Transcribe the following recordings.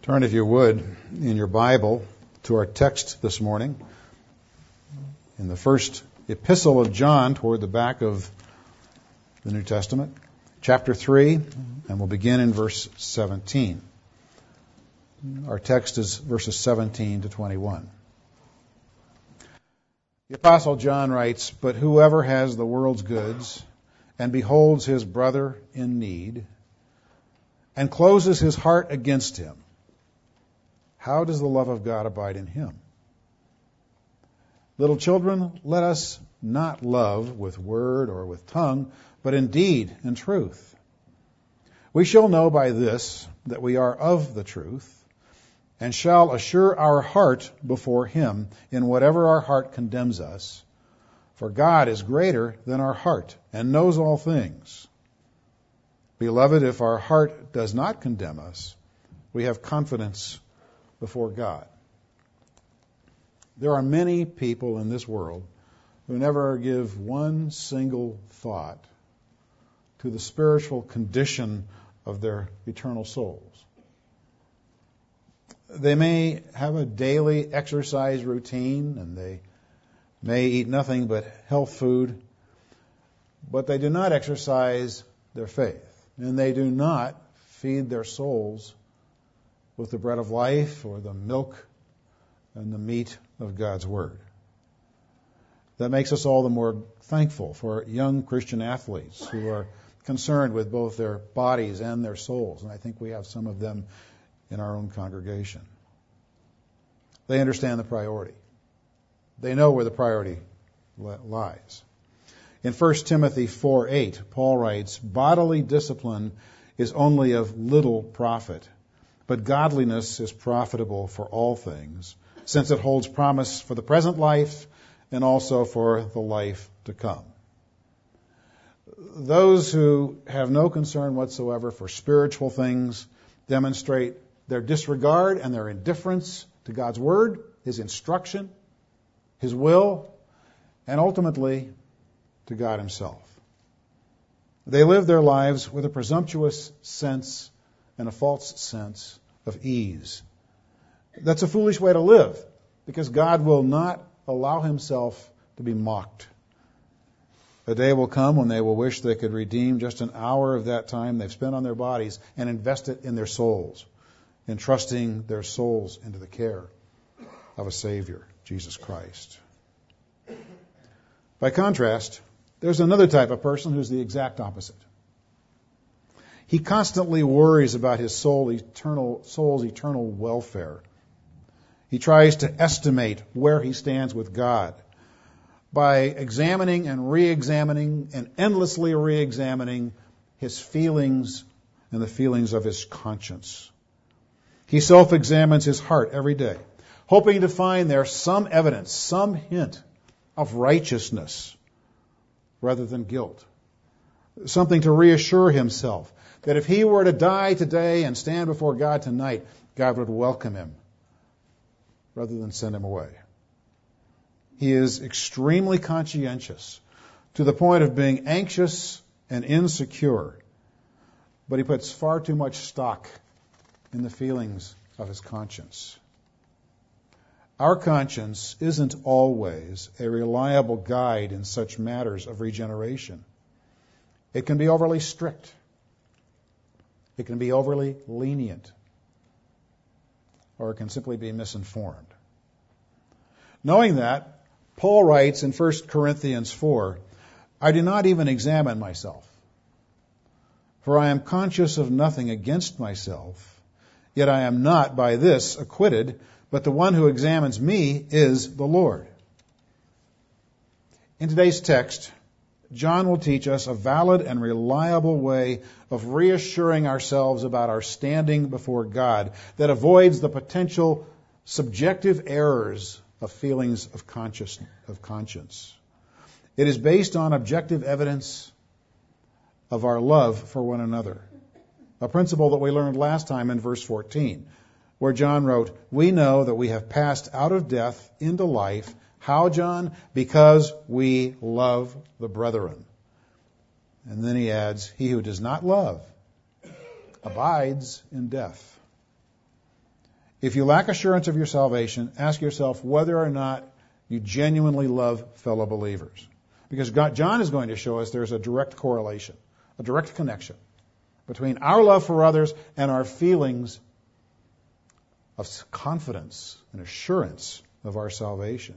Turn, if you would, in your Bible to our text this morning, in the first epistle of John toward the back of the New Testament, chapter 3, and we'll begin in verse 17. Our text is verses 17 to 21. The Apostle John writes, "But whoever has the world's goods and beholds his brother in need and closes his heart against him, how does the love of God abide in him? Little children, let us not love with word or with tongue, but in deed and truth. We shall know by this that we are of the truth, and shall assure our heart before him in whatever our heart condemns us. For God is greater than our heart, and knows all things. Beloved, if our heart does not condemn us, we have confidence before God." There are many people in this world who never give one single thought to the spiritual condition of their eternal souls. They may have a daily exercise routine, and they may eat nothing but health food, but they do not exercise their faith, and they do not feed their souls with the bread of life or the milk and the meat of God's Word. That makes us all the more thankful for young Christian athletes who are concerned with both their bodies and their souls, and I think we have some of them in our own congregation. They understand the priority. They know where the priority lies. In 1 Timothy 4:8, Paul writes, "Bodily discipline is only of little profit, but godliness is profitable for all things, since it holds promise for the present life and also for the life to come." Those who have no concern whatsoever for spiritual things demonstrate their disregard and their indifference to God's Word, His instruction, His will, and ultimately to God Himself. They live their lives with a presumptuous sense and a false sense of ease. That's a foolish way to live, because God will not allow Himself to be mocked. A day will come when they will wish they could redeem just an hour of that time they've spent on their bodies and invest it in their souls, entrusting their souls into the care of a Savior, Jesus Christ. By contrast, there's another type of person who's the exact opposite. He constantly worries about his soul's eternal welfare. He tries to estimate where he stands with God by examining and re-examining and endlessly re-examining his feelings and the feelings of his conscience. He self-examines his heart every day, hoping to find there some evidence, some hint of righteousness rather than guilt. Something to reassure himself that if he were to die today and stand before God tonight, God would welcome him rather than send him away. He is extremely conscientious to the point of being anxious and insecure, but he puts far too much stock in the feelings of his conscience. Our conscience isn't always a reliable guide in such matters of regeneration. It can be overly strict. It can be overly lenient. Or it can simply be misinformed. Knowing that, Paul writes in 1 Corinthians 4, "I do not even examine myself, for I am conscious of nothing against myself, yet I am not by this acquitted, but the one who examines me is the Lord." In today's text, John will teach us a valid and reliable way of reassuring ourselves about our standing before God that avoids the potential subjective errors of feelings of conscience. It is based on objective evidence of our love for one another, a principle that we learned last time in verse 14, where John wrote, "We know that we have passed out of death into life." How, John? "Because we love the brethren." And then he adds, "He who does not love abides in death." If you lack assurance of your salvation, ask yourself whether or not you genuinely love fellow believers. Because John is going to show us there's a direct correlation, a direct connection between our love for others and our feelings of confidence and assurance of our salvation.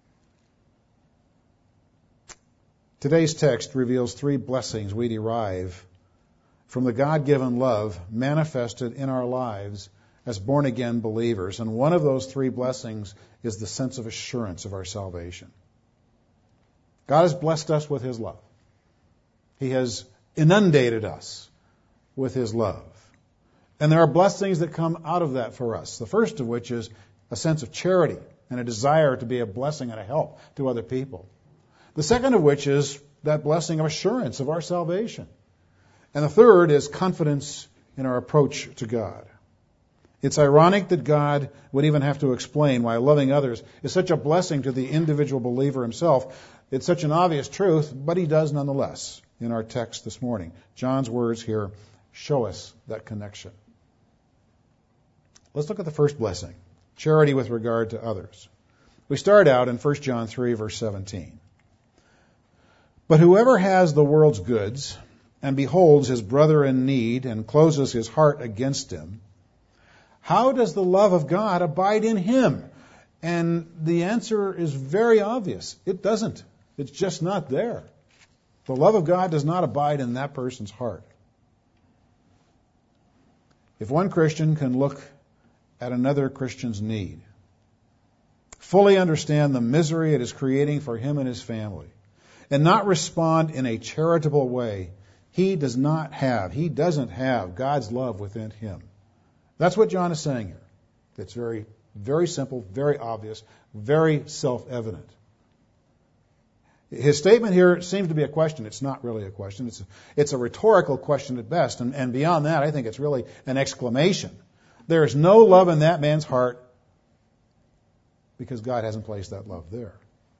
Today's text reveals three blessings we derive from the God-given love manifested in our lives as born-again believers. And one of those three blessings is the sense of assurance of our salvation. God has blessed us with His love. He has inundated us with His love. And there are blessings that come out of that for us. The first of which is a sense of charity and a desire to be a blessing and a help to other people. The second of which is that blessing of assurance of our salvation. And the third is confidence in our approach to God. It's ironic that God would even have to explain why loving others is such a blessing to the individual believer himself. It's such an obvious truth, but He does nonetheless in our text this morning. John's words here show us that connection. Let's look at the first blessing, charity with regard to others. We start out in 1 John 3, verse 17. But whoever has the world's goods and beholds his brother in need and closes his heart against him, how does the love of God abide in him? And the answer is very obvious. It doesn't. It's just not there. The love of God does not abide in that person's heart. If one Christian can look at another Christian's need, fully understand the misery it is creating for him and his family, and not respond in a charitable way, he doesn't have God's love within him. That's what John is saying here. It's very, very simple, very obvious, very self-evident. His statement here seems to be a question. It's not really a question. It's a rhetorical question at best. And beyond that, I think it's really an exclamation. There is no love in that man's heart because God hasn't placed that love there.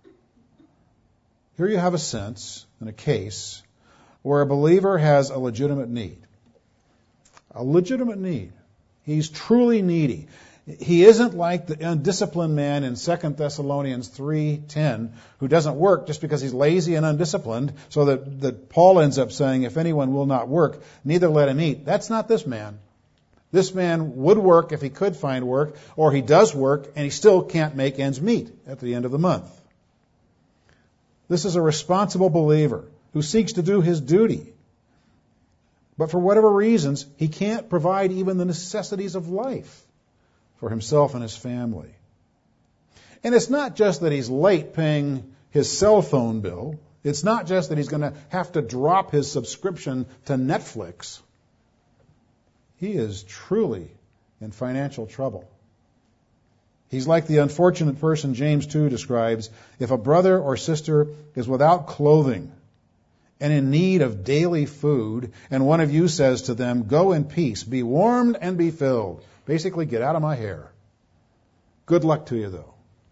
Here you have a sense and a case where a believer has a legitimate need. A legitimate need. He's truly needy. He isn't like the undisciplined man in 2 Thessalonians 3:10 who doesn't work just because he's lazy and undisciplined, so that Paul ends up saying, if anyone will not work, neither let him eat. That's not this man. This man would work if he could find work, or he does work and he still can't make ends meet at the end of the month. This is a responsible believer who seeks to do his duty. But for whatever reasons, he can't provide even the necessities of life for himself and his family. And it's not just that he's late paying his cell phone bill. It's not just that he's going to have to drop his subscription to Netflix. He is truly in financial trouble. He's like the unfortunate person James 2 describes. If a brother or sister is without clothing and in need of daily food, and one of you says to them, go in peace, be warmed and be filled. Basically, get out of my hair. Good luck to you, though.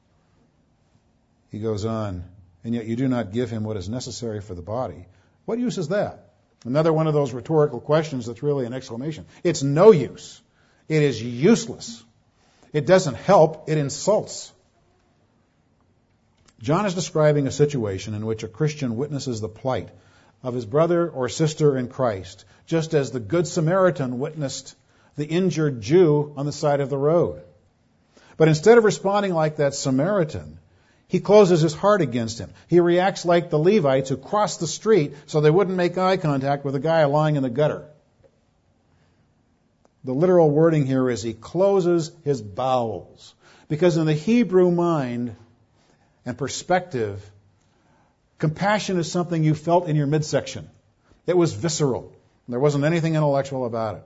He goes on, and yet you do not give him what is necessary for the body. What use is that? Another one of those rhetorical questions that's really an exclamation. It's no use. It is useless. It doesn't help. It insults. John is describing a situation in which a Christian witnesses the plight of his brother or sister in Christ, just as the Good Samaritan witnessed the injured Jew on the side of the road. But instead of responding like that Samaritan, he closes his heart against him. He reacts like the Levites who crossed the street so they wouldn't make eye contact with a guy lying in the gutter. The literal wording here is he closes his bowels. Because in the Hebrew mind and perspective, compassion is something you felt in your midsection. It was visceral. There wasn't anything intellectual about it.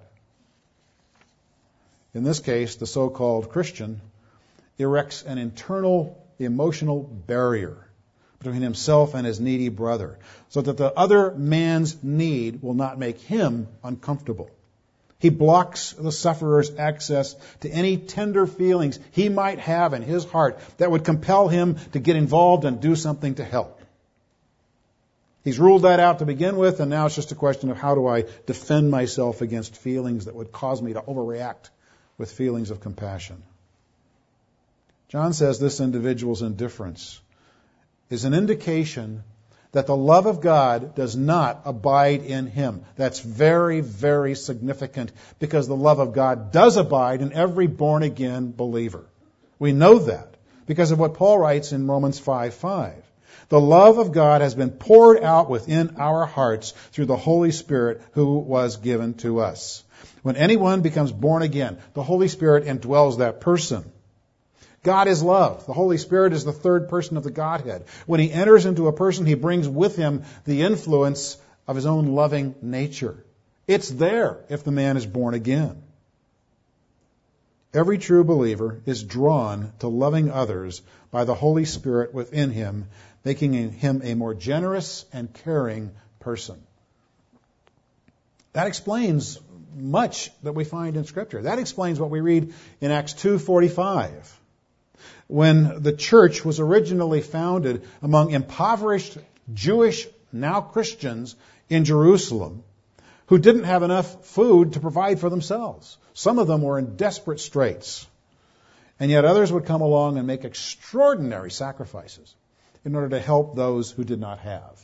In this case, the so-called Christian erects an internal emotional barrier between himself and his needy brother, so that the other man's need will not make him uncomfortable. He blocks the sufferer's access to any tender feelings he might have in his heart that would compel him to get involved and do something to help. He's ruled that out to begin with, and now it's just a question of how do I defend myself against feelings that would cause me to overreact with feelings of compassion. John says this individual's indifference is an indication that the love of God does not abide in him. That's very, very significant, because the love of God does abide in every born-again believer. We know that because of what Paul writes in Romans 5:5. The love of God has been poured out within our hearts through the Holy Spirit who was given to us. When anyone becomes born again, the Holy Spirit indwells that person. God is love. The Holy Spirit is the third person of the Godhead. When he enters into a person, he brings with him the influence of his own loving nature. It's there if the man is born again. Every true believer is drawn to loving others by the Holy Spirit within him, making him a more generous and caring person. That explains much that we find in Scripture. That explains what we read in Acts 2:45. When the church was originally founded among impoverished Jewish, now Christians, in Jerusalem, who didn't have enough food to provide for themselves. Some of them were in desperate straits. And yet others would come along and make extraordinary sacrifices in order to help those who did not have.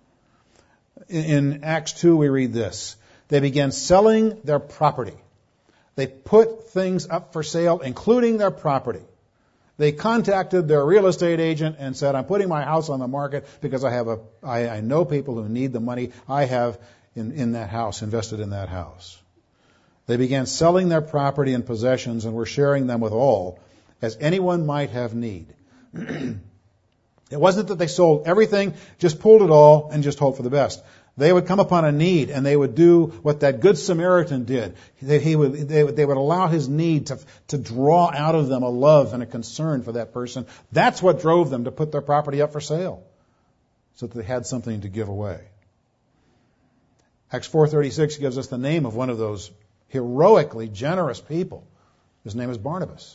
In Acts 2, we read this. They began selling their property. They put things up for sale, including their property. They contacted their real estate agent and said, I'm putting my house on the market because I know people who need the money I have in that house, invested in that house. They began selling their property and possessions and were sharing them with all, as anyone might have need. It wasn't that they sold everything, just pulled it all, and just hoped for the best. They would come upon a need, and they would do what that Good Samaritan did. They would allow his need to draw out of them a love and a concern for that person. That's what drove them to put their property up for sale, so that they had something to give away. Acts 4:36 gives us the name of one of those heroically generous people. His name is Barnabas.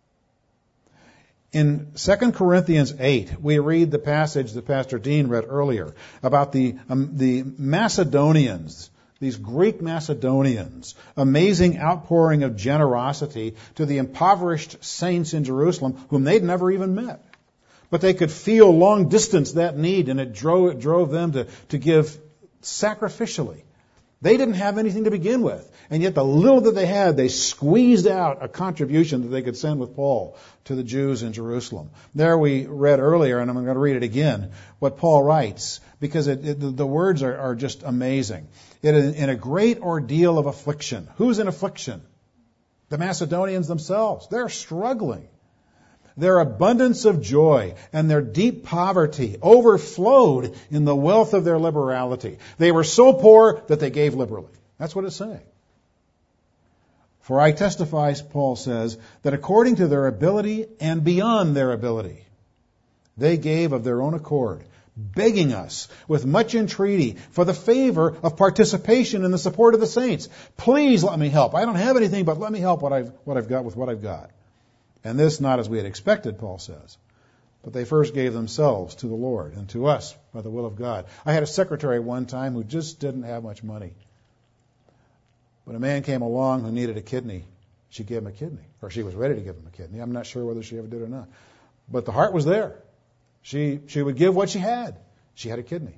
In 2 Corinthians 8, we read the passage that Pastor Dean read earlier about the Macedonians, these Greek Macedonians, amazing outpouring of generosity to the impoverished saints in Jerusalem whom they'd never even met. But they could feel long distance that need, and it drove them to give sacrificially. They didn't have anything to begin with, and yet the little that they had, they squeezed out a contribution that they could send with Paul to the Jews in Jerusalem. There we read earlier, and I'm going to read it again, what Paul writes, because the words are just amazing. In a great ordeal of affliction. Who's in affliction? The Macedonians themselves. They're struggling. Their abundance of joy and their deep poverty overflowed in the wealth of their liberality. They were so poor that they gave liberally. That's what it's saying. For I testify, Paul says, that according to their ability and beyond their ability, they gave of their own accord, begging us with much entreaty for the favor of participation in the support of the saints. Please let me help. I don't have anything, but let me help what I've got with what I've got. And this not as we had expected, Paul says. But they first gave themselves to the Lord and to us by the will of God. I had a secretary one time who just didn't have much money. When a man came along who needed a kidney, she gave him a kidney. Or she was ready to give him a kidney. I'm not sure whether she ever did or not. But the heart was there. She would give what she had. She had a kidney.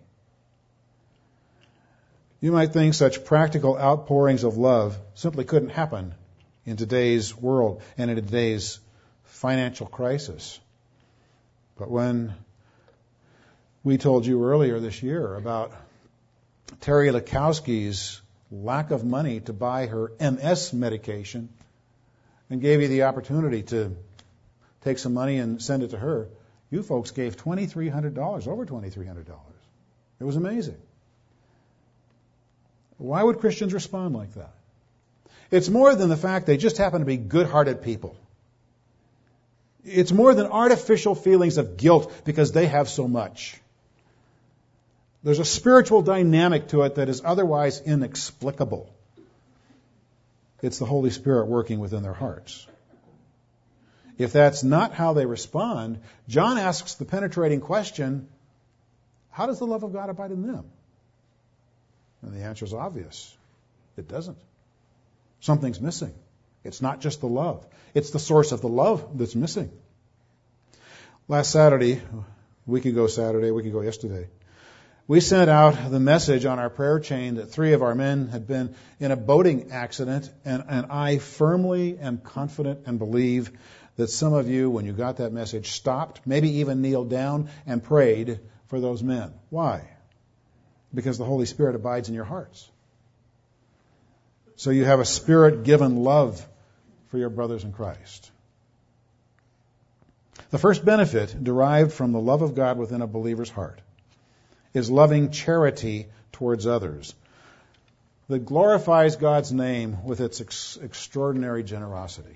You might think such practical outpourings of love simply couldn't happen in today's world and in today's financial crisis. But when we told you earlier this year about Terry Lakowski's lack of money to buy her MS medication and gave you the opportunity to take some money and send it to her, you folks gave $2,300, over $2,300. It was amazing. Why would Christians respond like that? It's more than the fact they just happen to be good-hearted people. It's more than artificial feelings of guilt because they have so much. There's a spiritual dynamic to it that is otherwise inexplicable. It's the Holy Spirit working within their hearts. If that's not how they respond, John asks the penetrating question, how does the love of God abide in them? And the answer is obvious. It doesn't. Something's missing. It's not just the love. It's the source of the love that's missing. Last Saturday, a week ago yesterday, we sent out the message on our prayer chain that 3 of our men had been in a boating accident, and I firmly am confident and believe that some of you, when you got that message, stopped, maybe even kneeled down and prayed for those men. Why? Because the Holy Spirit abides in your hearts. So you have a Spirit-given love for your brothers in Christ. The first benefit derived from the love of God within a believer's heart is loving charity towards others that glorifies God's name with its extraordinary generosity.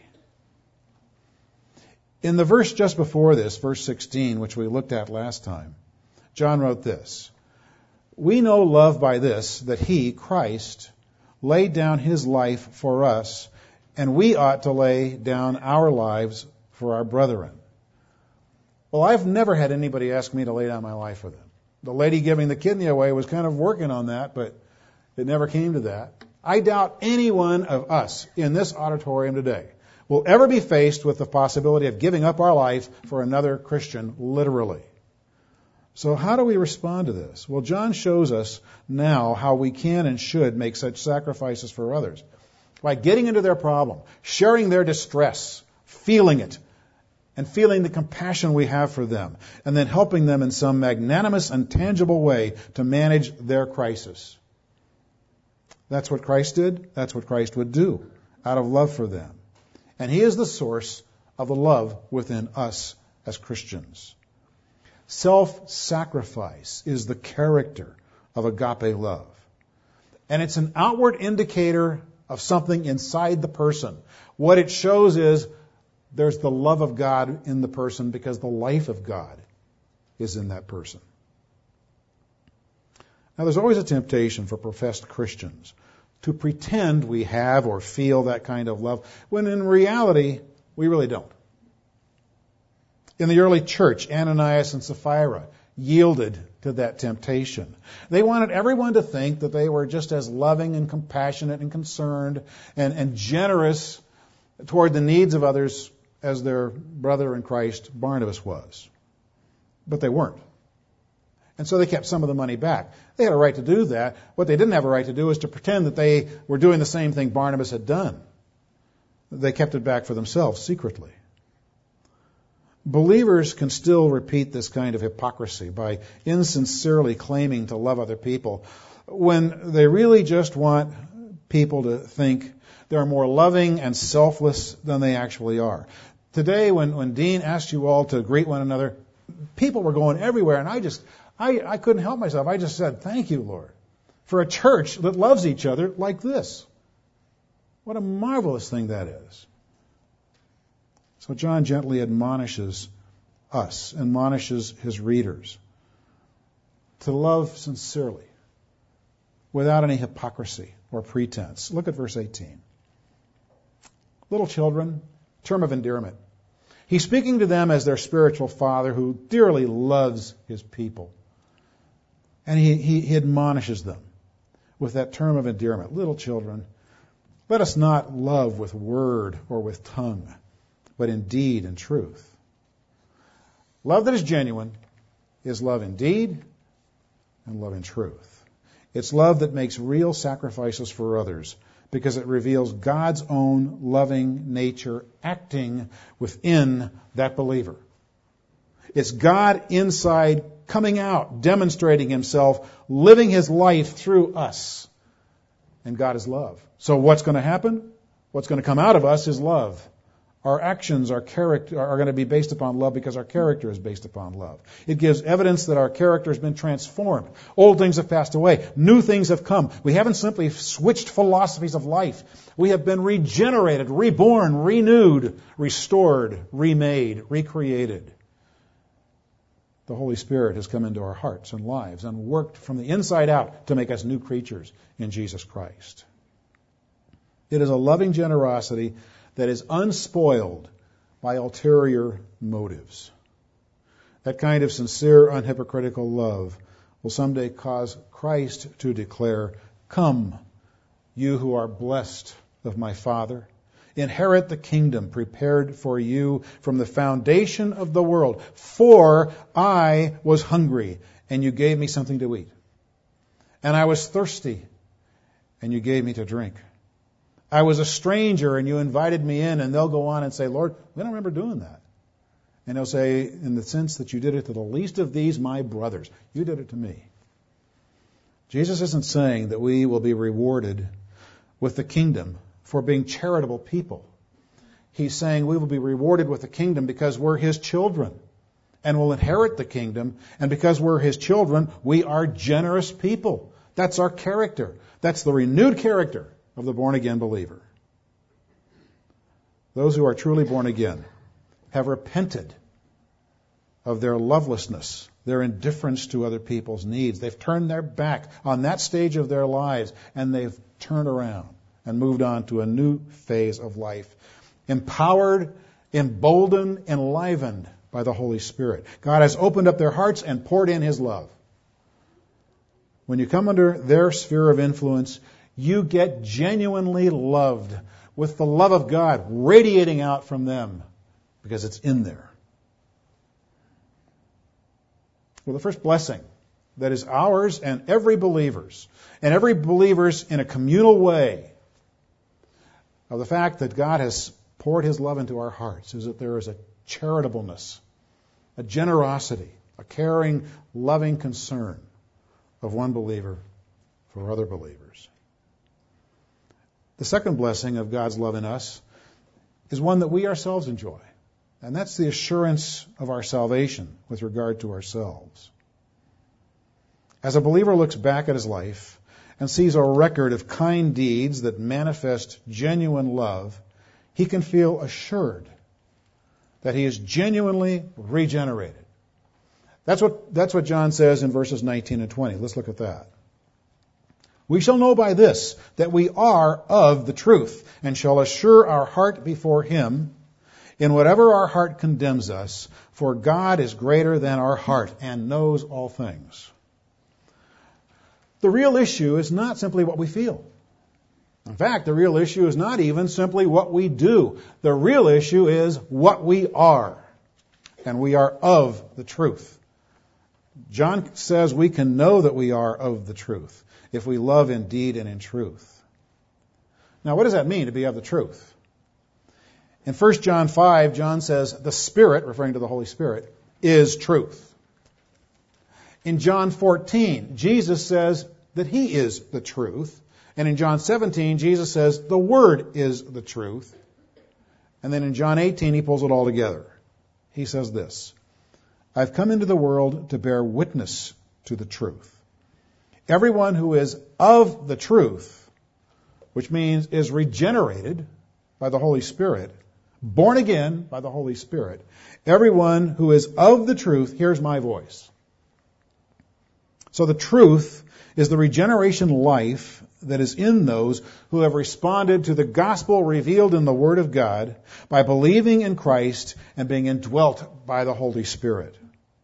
In the verse just before this, verse 16, which we looked at last time, John wrote this: "We know love by this, that He, Christ, laid down His life for us, and we ought to lay down our lives for our brethren." Well, I've never had anybody ask me to lay down my life for them. The lady giving the kidney away was kind of working on that, but it never came to that. I doubt any one of us in this auditorium today will ever be faced with the possibility of giving up our life for another Christian, literally. So how do we respond to this? Well, John shows us now how we can and should make such sacrifices for others. By getting into their problem, sharing their distress, feeling it, and feeling the compassion we have for them, and then helping them in some magnanimous and tangible way to manage their crisis. That's what Christ did. That's what Christ would do out of love for them. And He is the source of the love within us as Christians. Self-sacrifice is the character of agape love. And it's an outward indicator of something inside the person. What it shows is there's the love of God in the person because the life of God is in that person. Now, there's always a temptation for professed Christians to pretend we have or feel that kind of love, when in reality, we really don't. In the early church, Ananias and Sapphira yielded to that temptation. They wanted everyone to think that they were just as loving and compassionate and concerned and generous toward the needs of others as their brother in Christ, Barnabas, was. But they weren't. And so they kept some of the money back. They had a right to do that. What they didn't have a right to do is to pretend that they were doing the same thing Barnabas had done. They kept it back for themselves secretly. Believers can still repeat this kind of hypocrisy by insincerely claiming to love other people when they really just want people to think they're more loving and selfless than they actually are. Today, when Dean asked you all to greet one another, people were going everywhere, and I couldn't help myself. I just said, "Thank you, Lord, for a church that loves each other like this." What a marvelous thing that is. So John gently admonishes us, admonishes his readers to love sincerely, without any hypocrisy or pretense. Look at verse 18. Little children, term of endearment. He's speaking to them as their spiritual father who dearly loves his people. And he admonishes them with that term of endearment. Little children, let us not love with word or with tongue, but in deed and truth. Love that is genuine is love in deed and love in truth. It's love that makes real sacrifices for others because it reveals God's own loving nature acting within that believer. It's God inside coming out, demonstrating himself, living his life through us. And God is love. So what's going to happen? What's going to come out of us is love. Our actions, our character are going to be based upon love because our character is based upon love. It gives evidence that our character has been transformed. Old things have passed away. New things have come. We haven't simply switched philosophies of life. We have been regenerated, reborn, renewed, restored, remade, recreated. The Holy Spirit has come into our hearts and lives and worked from the inside out to make us new creatures in Jesus Christ. It is a loving generosity that is unspoiled by ulterior motives. That kind of sincere, unhypocritical love will someday cause Christ to declare, "Come, you who are blessed of my Father, inherit the kingdom prepared for you from the foundation of the world. For I was hungry, and you gave me something to eat. And I was thirsty, and you gave me to drink. I was a stranger, and you invited me in. And they'll go on and say, Lord, we don't remember doing that. And he'll say, in the sense that you did it to the least of these, my brothers. You did it to me. Jesus isn't saying that we will be rewarded with the kingdom for being charitable people. He's saying we will be rewarded with the kingdom because we're his children and will inherit the kingdom. And because we're his children, we are generous people. That's our character. That's the renewed character of the born-again believer. Those who are truly born again have repented of their lovelessness, their indifference to other people's needs. They've turned their back on that stage of their lives, and they've turned around and moved on to a new phase of life, empowered, emboldened, enlivened by the Holy Spirit. God has opened up their hearts and poured in his love. When you come under their sphere of influence, you get genuinely loved with the love of God radiating out from them because it's in there. Well, the first blessing that is ours and every believer's in a communal way of the fact that God has poured his love into our hearts is that there is a charitableness, a generosity, a caring, loving concern of one believer for other believers. The second blessing of God's love in us is one that we ourselves enjoy, and that's the assurance of our salvation with regard to ourselves. As a believer looks back at his life and sees a record of kind deeds that manifest genuine love, he can feel assured that he is genuinely regenerated. That's what John says in verses 19 and 20. Let's look at that. We shall know by this that we are of the truth, and shall assure our heart before him in whatever our heart condemns us, for God is greater than our heart and knows all things. The real issue is not simply what we feel. In fact, the real issue is not even simply what we do. The real issue is what we are. And we are of the truth. John says we can know that we are of the truth if we love in deed and in truth. Now, what does that mean to be of the truth? In 1 John 5, John says the Spirit, referring to the Holy Spirit, is truth. In John 14, Jesus says that he is the truth. And in John 17, Jesus says the Word is the truth. And then in John 18, he pulls it all together. He says this, I've come into the world to bear witness to the truth. Everyone who is of the truth, which means is regenerated by the Holy Spirit, born again by the Holy Spirit, everyone who is of the truth hears my voice. So the truth is the regeneration life that is in those who have responded to the gospel revealed in the Word of God by believing in Christ and being indwelt by the Holy Spirit.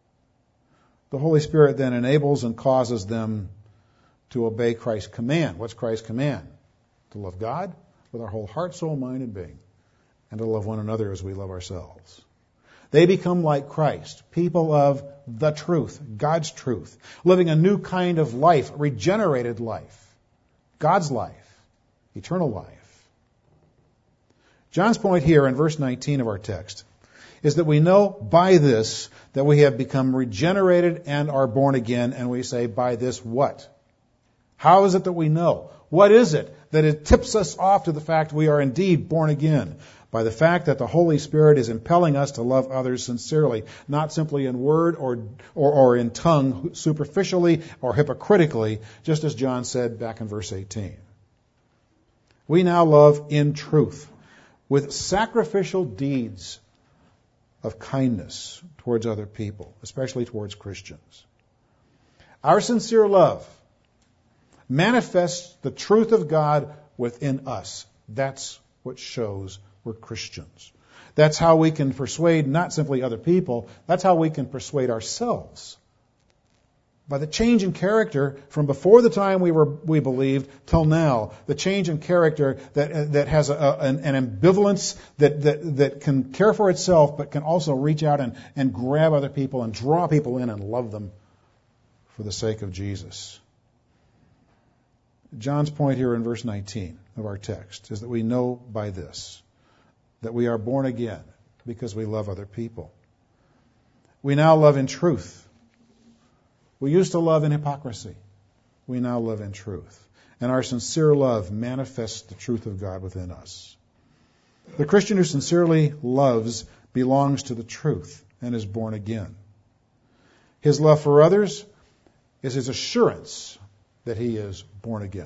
The Holy Spirit then enables and causes them to obey Christ's command. What's Christ's command? To love God with our whole heart, soul, mind, and being, and to love one another as we love ourselves. They become like Christ, people of the truth, God's truth, living a new kind of life, regenerated life, God's life, eternal life. John's point here in verse 19 of our text is that we know by this that we have become regenerated and are born again, and we say, by this what? How is it that we know? What is it that it tips us off to the fact we are indeed born again? By the fact that the Holy Spirit is impelling us to love others sincerely, not simply in word or in tongue, superficially or hypocritically, just as John said back in verse 18. We now love in truth, with sacrificial deeds of kindness towards other people, especially towards Christians. Our sincere love manifests the truth of God within us. That's what shows we're Christians. That's how we can persuade not simply other people, that's how we can persuade ourselves by the change in character from before the time we believed till now. The change in character that has an ambivalence that can care for itself, but can also reach out and grab other people and draw people in and love them for the sake of Jesus. John's point here in verse 19 of our text is that we know by this that we are born again because we love other people. We now love in truth. We used to love in hypocrisy. We now love in truth. And our sincere love manifests the truth of God within us. The Christian who sincerely loves belongs to the truth and is born again. His love for others is his assurance that he is born again.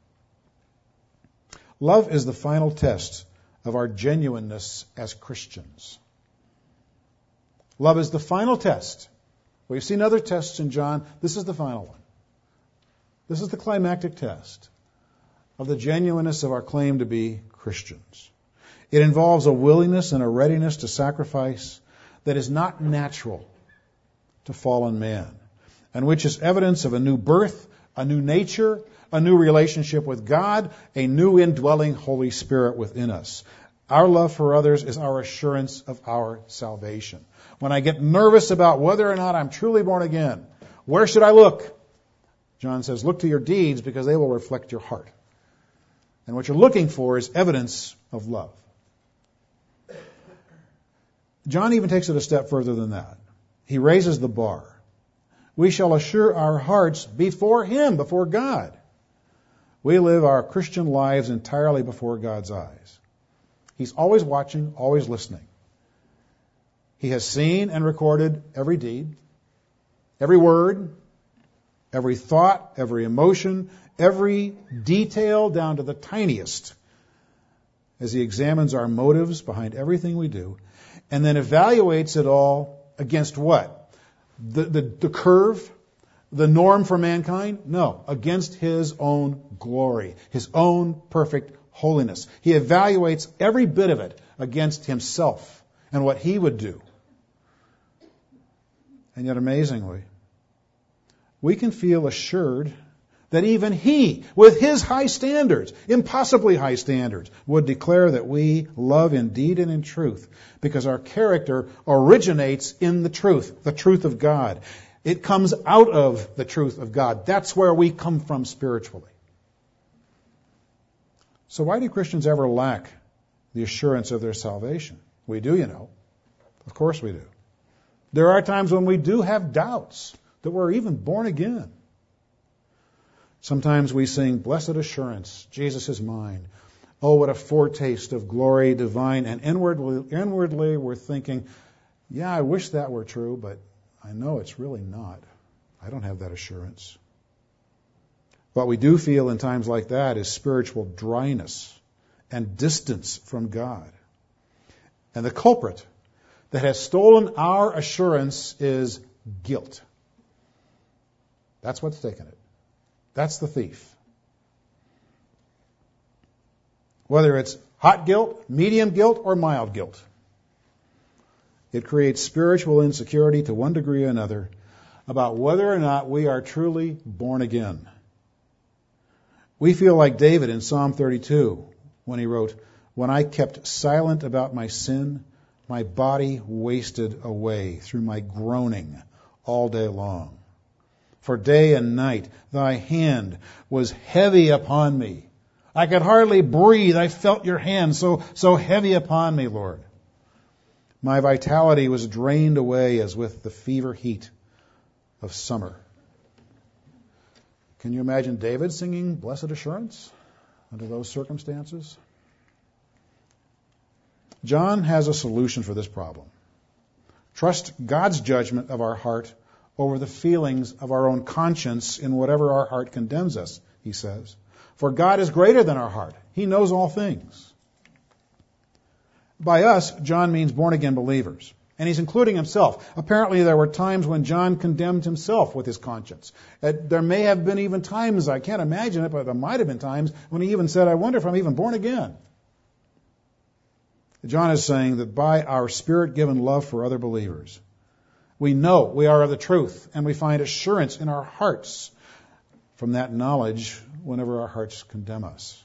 Love is the final test of our genuineness as Christians. Love is the final test. We've seen other tests in John. This is the final one. This is the climactic test of the genuineness of our claim to be Christians. It involves a willingness and a readiness to sacrifice that is not natural to fallen man, and which is evidence of a new birth, a new nature, a new relationship with God, a new indwelling Holy Spirit within us. Our love for others is our assurance of our salvation. When I get nervous about whether or not I'm truly born again, where should I look? John says, look to your deeds because they will reflect your heart. And what you're looking for is evidence of love. John even takes it a step further than that. He raises the bar. We shall assure our hearts before Him, before God. We live our Christian lives entirely before God's eyes. He's always watching, always listening. He has seen and recorded every deed, every word, every thought, every emotion, every detail down to the tiniest as He examines our motives behind everything we do and then evaluates it all against what? The curve, the norm for mankind? No, against His own glory, His own perfect holiness. He evaluates every bit of it against Himself and what He would do. And yet, amazingly, we can feel assured that even He, with His high standards, impossibly high standards, would declare that we love in deed and in truth, because our character originates in the truth of God. It comes out of the truth of God. That's where we come from spiritually. So why do Christians ever lack the assurance of their salvation? We do, you know. Of course we do. There are times when we do have doubts that we're even born again. Sometimes we sing, blessed assurance, Jesus is mine. Oh, what a foretaste of glory divine. And inwardly we're thinking, yeah, I wish that were true, but I know it's really not. I don't have that assurance. What we do feel in times like that is spiritual dryness and distance from God. And the culprit that has stolen our assurance is guilt. That's what's taken it. That's the thief. Whether it's hot guilt, medium guilt, or mild guilt. It creates spiritual insecurity to one degree or another about whether or not we are truly born again. We feel like David in Psalm 32 when he wrote, when I kept silent about my sin, my body wasted away through my groaning all day long. For day and night thy hand was heavy upon me. I could hardly breathe. I felt your hand so heavy upon me, Lord. My vitality was drained away as with the fever heat of summer. Can you imagine David singing Blessed Assurance under those circumstances? John has a solution for this problem. Trust God's judgment of our heart over the feelings of our own conscience in whatever our heart condemns us, he says. For God is greater than our heart. He knows all things. By us, John means born-again believers. And he's including himself. Apparently there were times when John condemned himself with his conscience. There may have been even times, I can't imagine it, but there might have been times when he even said, I wonder if I'm even born again. John is saying that by our Spirit-given love for other believers, We know we are of the truth, and we find assurance in our hearts from that knowledge whenever our hearts condemn us.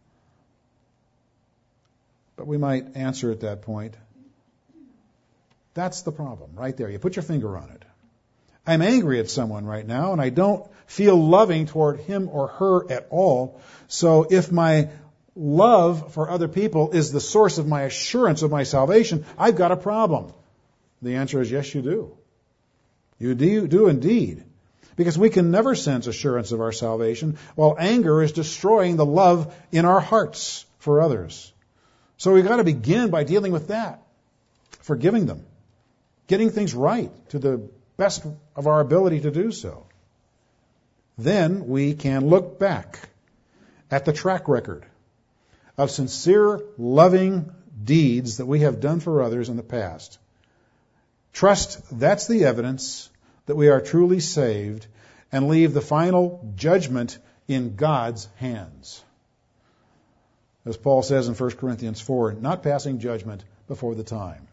But we might answer at that point, that's the problem, right there. You put your finger on it. I'm angry at someone right now, and I don't feel loving toward him or her at all. So if my love for other people is the source of my assurance of my salvation, I've got a problem. The answer is yes, you do. You do indeed. Because we can never sense assurance of our salvation while anger is destroying the love in our hearts for others. So we've got to begin by dealing with that, forgiving them, getting things right to the best of our ability to do so. Then we can look back at the track record of sincere, loving deeds that we have done for others in the past. Trust that's the evidence that we are truly saved, and leave the final judgment in God's hands. As Paul says in 1 Corinthians 4, not passing judgment before the time.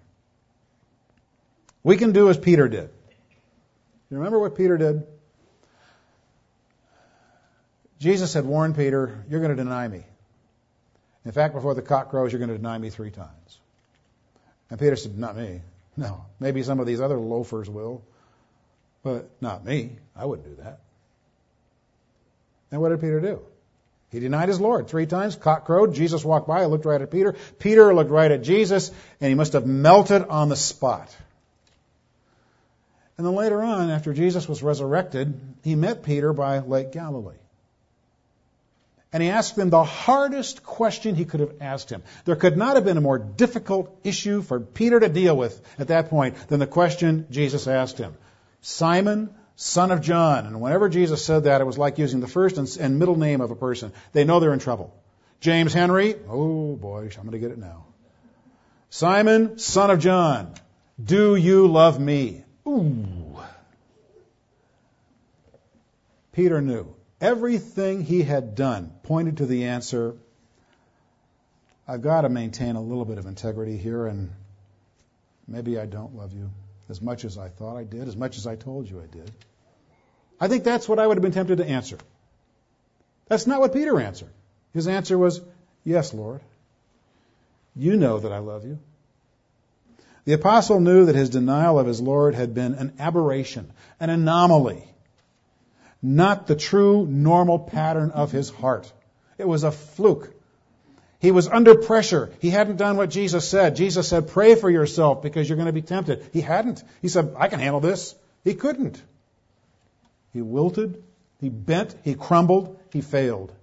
We can do as Peter did. You remember what Peter did? Jesus had warned Peter, you're going to deny me. In fact, before the cock crows, you're going to deny me 3 times. And Peter said, not me. No, maybe some of these other loafers will, but not me. I wouldn't do that. And what did Peter do? He denied his Lord 3 times. Cock crowed. Jesus walked by, looked right at Peter. Peter looked right at Jesus, and he must have melted on the spot. And then later on, after Jesus was resurrected, he met Peter by Lake Galilee. And he asked him the hardest question he could have asked him. There could not have been a more difficult issue for Peter to deal with at that point than the question Jesus asked him. Simon, son of John. And whenever Jesus said that, it was like using the first and middle name of a person. They know they're in trouble. James Henry. Oh boy, I'm going to get it now. Simon, son of John. Do you love me? Ooh. Peter knew. Everything he had done pointed to the answer, I've got to maintain a little bit of integrity here, and maybe I don't love you as much as I thought I did, as much as I told you I did. I think that's what I would have been tempted to answer. That's not what Peter answered. His answer was, yes, Lord. You know that I love you. The apostle knew that his denial of his Lord had been an aberration, an anomaly, not the true normal pattern of his heart. It was a fluke. He was under pressure. He hadn't done what Jesus said. Jesus said, pray for yourself because you're going to be tempted. He hadn't. He said, I can handle this. He couldn't. He wilted. He bent. He crumbled. He failed.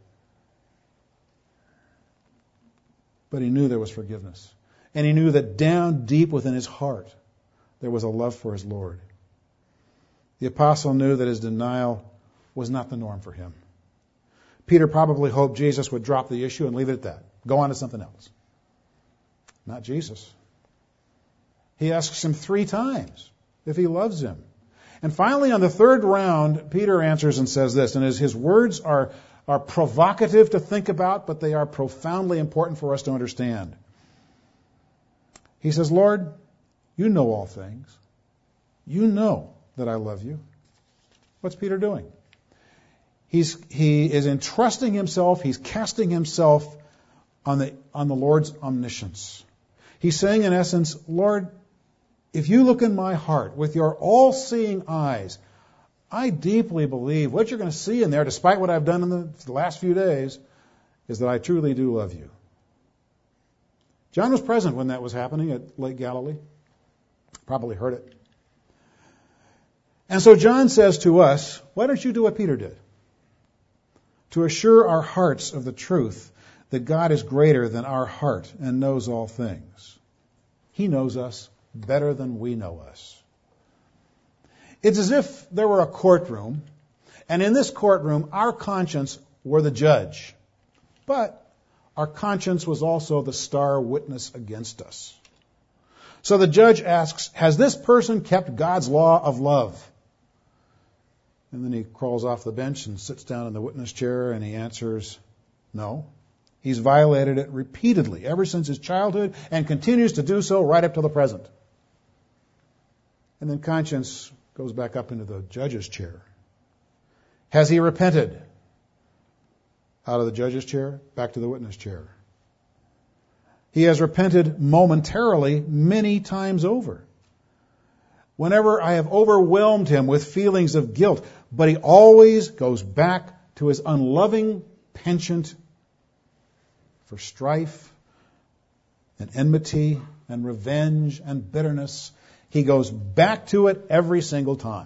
But he knew there was forgiveness. And he knew that down deep within his heart, there was a love for his Lord. The apostle knew that his denial was not the norm for him. Peter probably hoped Jesus would drop the issue and leave it at that. Go on to something else. Not Jesus. He asks him 3 times if he loves him. And finally, on the 3rd round, Peter answers and says this, and his words are provocative to think about, but they are profoundly important for us to understand. He says, Lord, you know all things. You know that I love you. What's Peter doing? He is entrusting himself, he's casting himself on the Lord's omniscience. He's saying in essence, Lord, if you look in my heart with your all-seeing eyes, I deeply believe what you're going to see in there, despite what I've done in the last few days, is that I truly do love you. John was present when that was happening at Lake Galilee. Probably heard it. And so John says to us, why don't you do what Peter did? To assure our hearts of the truth that God is greater than our heart and knows all things. He knows us better than we know us. It's as if there were a courtroom, and in this courtroom, our conscience were the judge. But our conscience was also the star witness against us. So the judge asks, has this person kept God's law of love? And then he crawls off the bench and sits down in the witness chair and he answers, no. He's violated it repeatedly ever since his childhood and continues to do so right up to the present. And then conscience goes back up into the judge's chair. Has he repented? Out of the judge's chair, back to the witness chair. He has repented momentarily many times over. Whenever I have overwhelmed him with feelings of guilt, but he always goes back to his unloving penchant for strife and enmity and revenge and bitterness. He goes back to it every single time.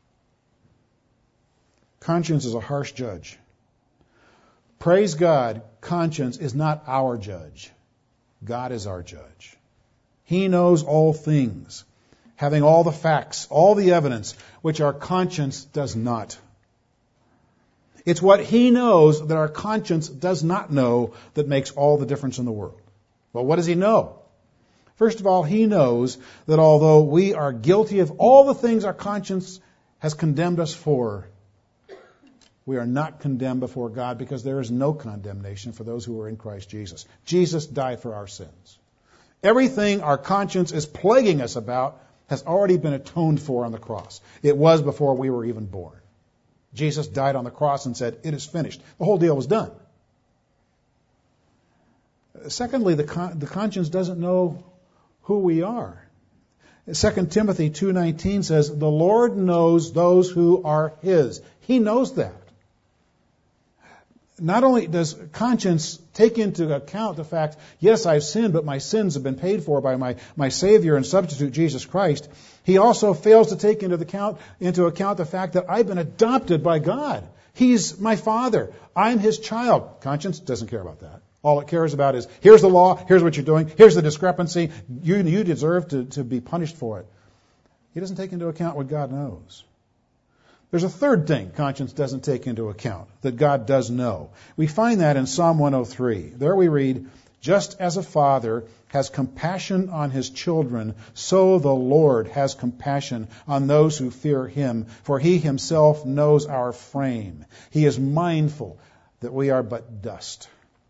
Conscience is a harsh judge. Praise God, conscience is not our judge. God is our judge. He knows all things, having all the facts, all the evidence, which our conscience does not. It's what he knows that our conscience does not know that makes all the difference in the world. Well, what does he know? First of all, he knows that although we are guilty of all the things our conscience has condemned us for, we are not condemned before God because there is no condemnation for those who are in Christ Jesus. Jesus died for our sins. Everything our conscience is plaguing us about has already been atoned for on the cross. It was before we were even born. Jesus died on the cross and said, "It is finished." The whole deal was done. Secondly, the conscience doesn't know who we are. 2 Timothy 2:19 says, "The Lord knows those who are His." He knows that. Not only does conscience take into account the fact, yes, I've sinned, but my sins have been paid for by my Savior and substitute, Jesus Christ, he also fails to take into account the fact that I've been adopted by God. He's my Father. I'm His child. Conscience doesn't care about that. All it cares about is, here's the law, here's what you're doing, here's the discrepancy, you deserve to be punished for it. He doesn't take into account what God knows. There's a third thing conscience doesn't take into account that God does know. We find that in Psalm 103. There we read, "Just as a father has compassion on his children, so the Lord has compassion on those who fear Him, for He Himself knows our frame. He is mindful that we are but dust."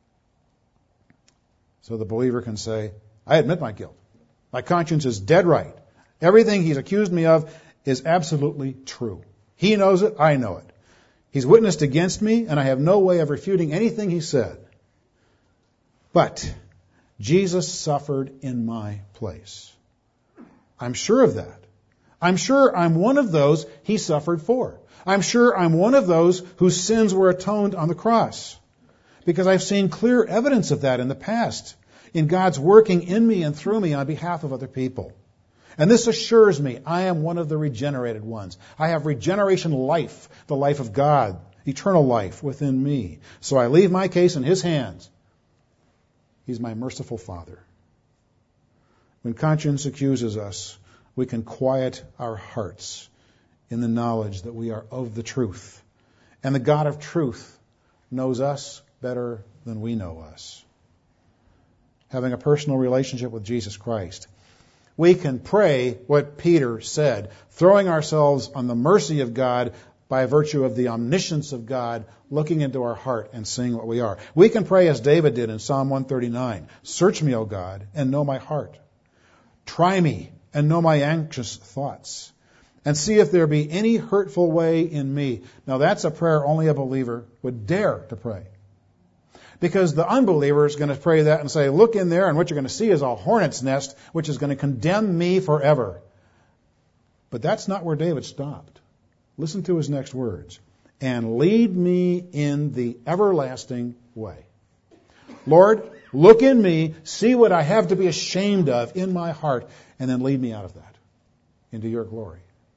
So the believer can say, I admit my guilt. My conscience is dead right. Everything He's accused me of is absolutely true. He knows it, I know it. He's witnessed against me, and I have no way of refuting anything He said. But Jesus suffered in my place. I'm sure of that. I'm sure I'm one of those He suffered for. I'm sure I'm one of those whose sins were atoned on the cross. Because I've seen clear evidence of that in the past, in God's working in me and through me on behalf of other people. And this assures me I am one of the regenerated ones. I have regeneration life, the life of God, eternal life within me. So I leave my case in His hands. He's my merciful Father. When conscience accuses us, we can quiet our hearts in the knowledge that we are of the truth. And the God of truth knows us better than we know us. Having a personal relationship with Jesus Christ, we can pray what Peter said, throwing ourselves on the mercy of God by virtue of the omniscience of God, looking into our heart and seeing what we are. We can pray as David did in Psalm 139, "Search me, O God, and know my heart. Try me and know my anxious thoughts, and see if there be any hurtful way in me." Now that's a prayer only a believer would dare to pray. Because the unbeliever is going to pray that and say, look in there, and what you're going to see is a hornet's nest, which is going to condemn me forever. But that's not where David stopped. Listen to his next words. "And lead me in the everlasting way." Lord, look in me, see what I have to be ashamed of in my heart, and then lead me out of that into your glory.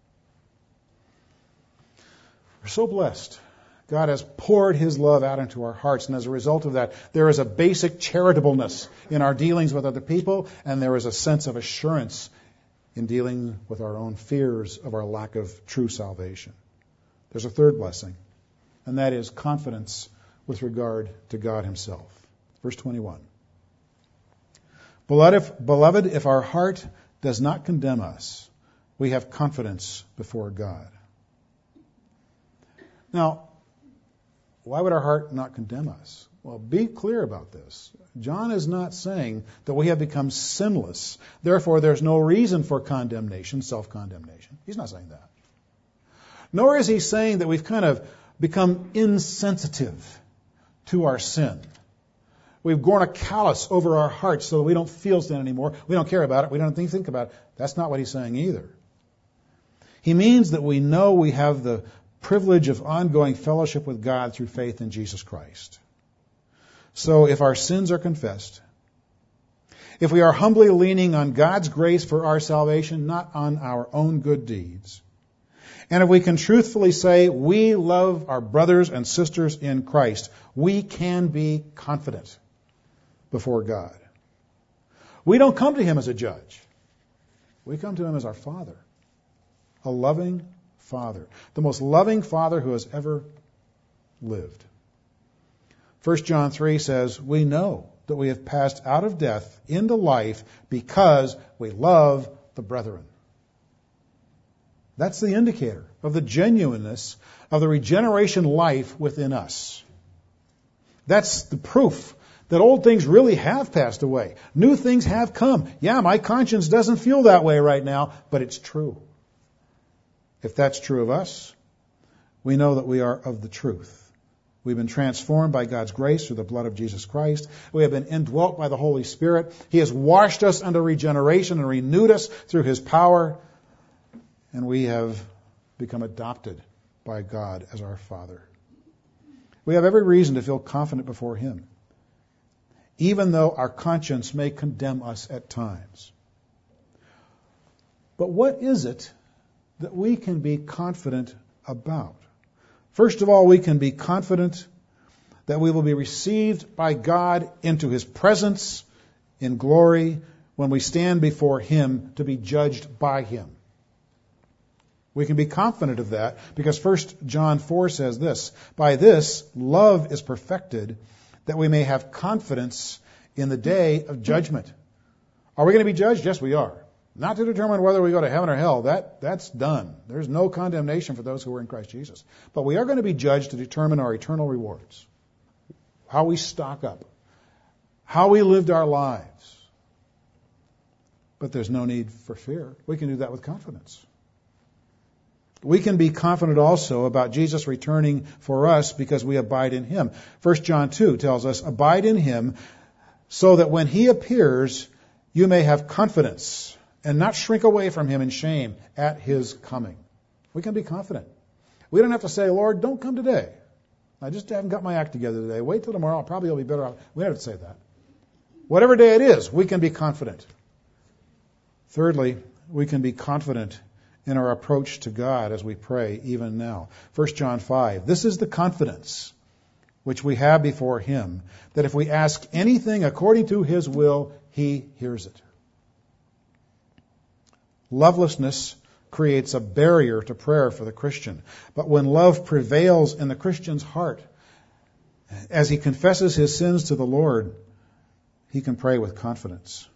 We're so blessed. God has poured His love out into our hearts, and as a result of that, there is a basic charitableness in our dealings with other people, and there is a sense of assurance in dealing with our own fears of our lack of true salvation. There's a third blessing, and that is confidence with regard to God Himself. Verse 21. Beloved, if our heart does not condemn us, we have confidence before God. Now, why would our heart not condemn us? Well, be clear about this. John is not saying that we have become sinless. Therefore, there's no reason for condemnation, self-condemnation. He's not saying that. Nor is he saying that we've kind of become insensitive to our sin. We've worn a callus over our hearts so that we don't feel sin anymore. We don't care about it. We don't think about it. That's not what he's saying either. He means that we know we have the privilege of ongoing fellowship with God through faith in Jesus Christ. So if our sins are confessed, if we are humbly leaning on God's grace for our salvation, not on our own good deeds, and if we can truthfully say we love our brothers and sisters in Christ, we can be confident before God. We don't come to Him as a judge. We come to Him as our Father, a loving Father, the most loving Father who has ever lived. 1 John 3 says, we know that we have passed out of death into life because we love the brethren. That's the indicator of the genuineness of the regeneration life within us. That's the proof that old things really have passed away. New things have come. Yeah, my conscience doesn't feel that way right now, but it's true. If that's true of us, we know that we are of the truth. We've been transformed by God's grace through the blood of Jesus Christ. We have been indwelt by the Holy Spirit. He has washed us under regeneration and renewed us through His power. And we have become adopted by God as our Father. We have every reason to feel confident before Him, even though our conscience may condemn us at times. But what is it that we can be confident about? First of all, we can be confident that we will be received by God into His presence in glory when we stand before Him to be judged by Him. We can be confident of that because 1 John 4 says this, by this love is perfected, that we may have confidence in the day of judgment. Are we going to be judged? Yes, we are. Not to determine whether we go to heaven or hell. That's done. There's no condemnation for those who are in Christ Jesus. But we are going to be judged to determine our eternal rewards. How we stock up. How we lived our lives. But there's no need for fear. We can do that with confidence. We can be confident also about Jesus returning for us because we abide in Him. 1 John 2 tells us, abide in Him so that when He appears, you may have confidence and not shrink away from Him in shame at His coming. We can be confident. We don't have to say, Lord, don't come today. I just haven't got my act together today. Wait till tomorrow. Probably it'll be better. We don't have to say that. Whatever day it is, we can be confident. Thirdly, we can be confident in our approach to God as we pray even now. 1 John 5, this is the confidence which we have before Him, that if we ask anything according to His will, He hears it. Lovelessness creates a barrier to prayer for the Christian. But when love prevails in the Christian's heart, as he confesses his sins to the Lord, he can pray with confidence.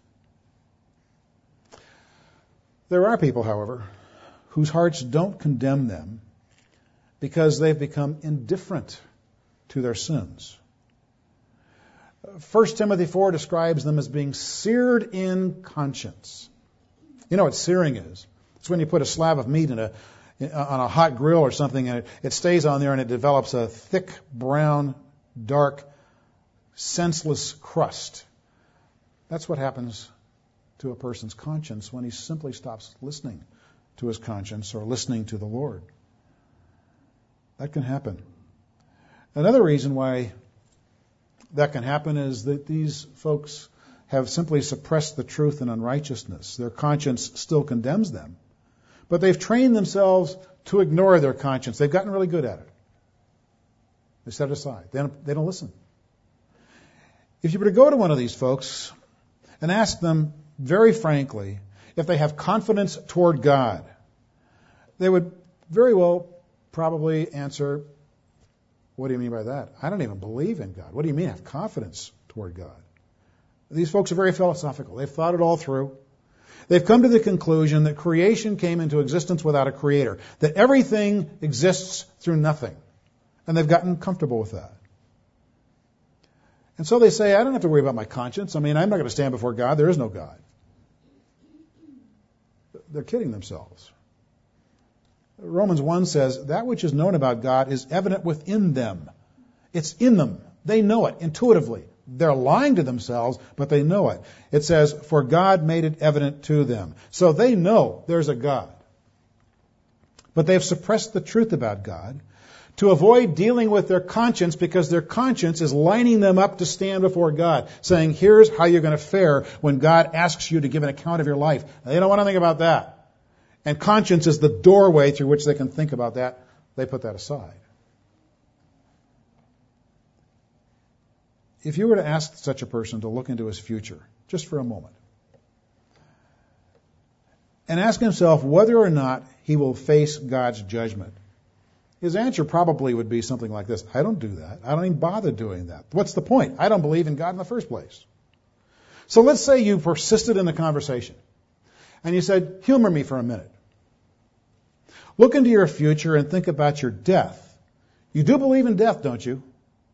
There are people, however, whose hearts don't condemn them because they've become indifferent to their sins. 1 Timothy 4 describes them as being seared in conscience. You know what searing is? It's when you put a slab of meat on a hot grill or something, and it stays on there and it develops a thick, brown, dark, senseless crust. That's what happens to a person's conscience when he simply stops listening to his conscience or listening to the Lord. That can happen. Another reason why that can happen is that these folks have simply suppressed the truth in unrighteousness. Their conscience still condemns them, but they've trained themselves to ignore their conscience. They've gotten really good at it. They set it aside. They don't listen. If you were to go to one of these folks and ask them very frankly if they have confidence toward God, they would very well probably answer, what do you mean by that? I don't even believe in God. What do you mean have confidence toward God? These folks are very philosophical. They've thought it all through. They've come to the conclusion that creation came into existence without a creator, that everything exists through nothing. And they've gotten comfortable with that. And so they say, I don't have to worry about my conscience. I mean, I'm not going to stand before God. There is no God. They're kidding themselves. Romans 1 says, that which is known about God is evident within them. It's in them. They know it intuitively. They're lying to themselves, but they know it. It says, for God made it evident to them. So they know there's a God. But they've suppressed the truth about God to avoid dealing with their conscience, because their conscience is lining them up to stand before God, saying, here's how you're going to fare when God asks you to give an account of your life. They don't want to think about that. And conscience is the doorway through which they can think about that. They put that aside. If you were to ask such a person to look into his future, just for a moment, and ask himself whether or not he will face God's judgment, his answer probably would be something like this: I don't do that. I don't even bother doing that. What's the point? I don't believe in God in the first place. So let's say you persisted in the conversation, and you said, humor me for a minute. Look into your future and think about your death. You do believe in death, don't you?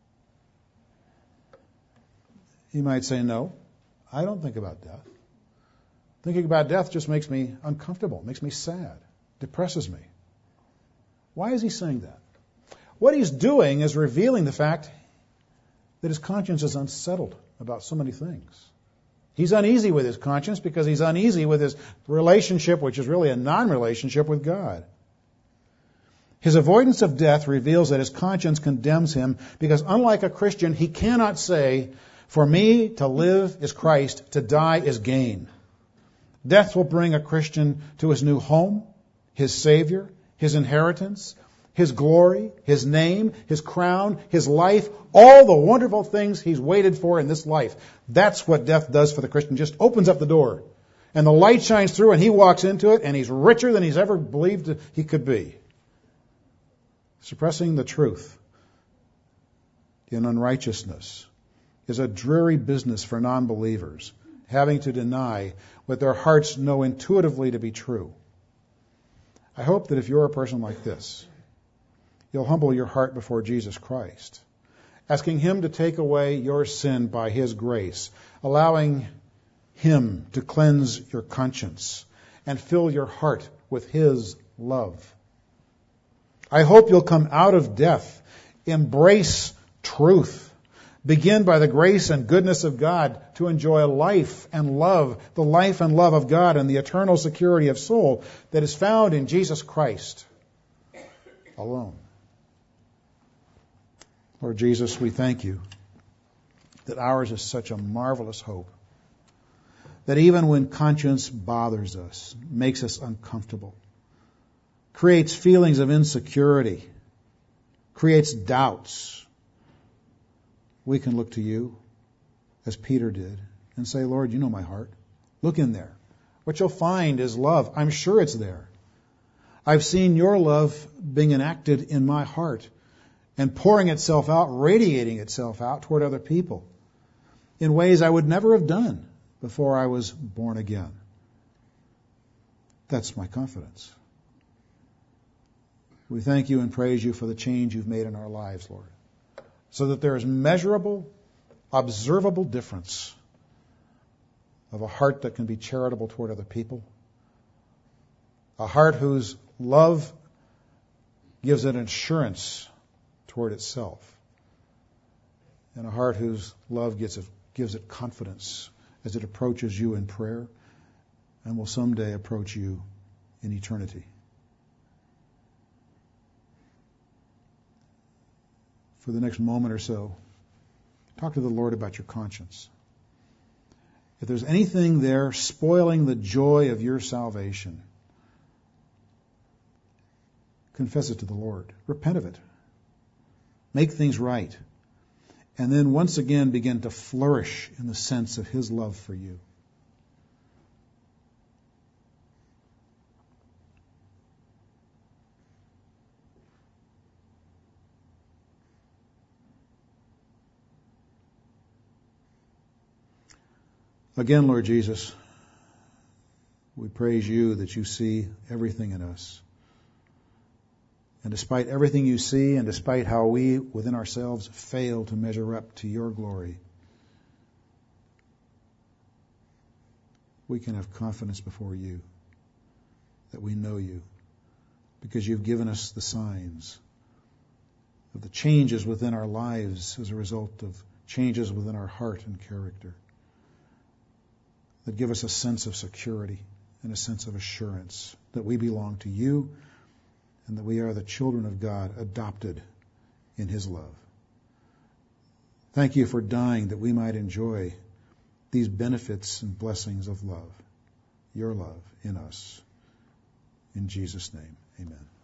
He might say, no, I don't think about death. Thinking about death just makes me uncomfortable, makes me sad, depresses me. Why is he saying that? What he's doing is revealing the fact that his conscience is unsettled about so many things. He's uneasy with his conscience because he's uneasy with his relationship, which is really a non-relationship with God. His avoidance of death reveals that his conscience condemns him because, unlike a Christian, he cannot say, for me to live is Christ, to die is gain. Death will bring a Christian to his new home, his Savior, his inheritance, his glory, his name, his crown, his life, all the wonderful things he's waited for in this life. That's what death does for the Christian. Just opens up the door. And the light shines through and he walks into it and he's richer than he's ever believed he could be. Suppressing the truth in unrighteousness is a dreary business for non-believers, having to deny what their hearts know intuitively to be true. I hope that if you're a person like this, you'll humble your heart before Jesus Christ, asking him to take away your sin by his grace, allowing him to cleanse your conscience and fill your heart with his love. I hope you'll come out of death, embrace truth, begin by the grace and goodness of God to enjoy life and love, the life and love of God and the eternal security of soul that is found in Jesus Christ alone. Lord Jesus, we thank you that ours is such a marvelous hope, that even when conscience bothers us, makes us uncomfortable, creates feelings of insecurity, creates doubts, we can look to you, as Peter did, and say, Lord, you know my heart. Look in there. What you'll find is love. I'm sure it's there. I've seen your love being enacted in my heart and pouring itself out, radiating itself out toward other people in ways I would never have done before I was born again. That's my confidence. We thank you and praise you for the change you've made in our lives, Lord, so that there is measurable, observable difference of a heart that can be charitable toward other people, a heart whose love gives it assurance toward itself, and a heart whose love gives it confidence as it approaches you in prayer and will someday approach you in eternity. For the next moment or so, talk to the Lord about your conscience. If there's anything there spoiling the joy of your salvation, confess it to the Lord. Repent of it. Make things right. And then once again begin to flourish in the sense of his love for you. Again, Lord Jesus, we praise you that you see everything in us. And despite everything you see, and despite how we within ourselves fail to measure up to your glory, we can have confidence before you that we know you, because you've given us the signs of the changes within our lives as a result of changes within our heart and character that give us a sense of security and a sense of assurance that we belong to you and that we are the children of God, adopted in his love. Thank you for dying that we might enjoy these benefits and blessings of love, your love in us. In Jesus' name, amen.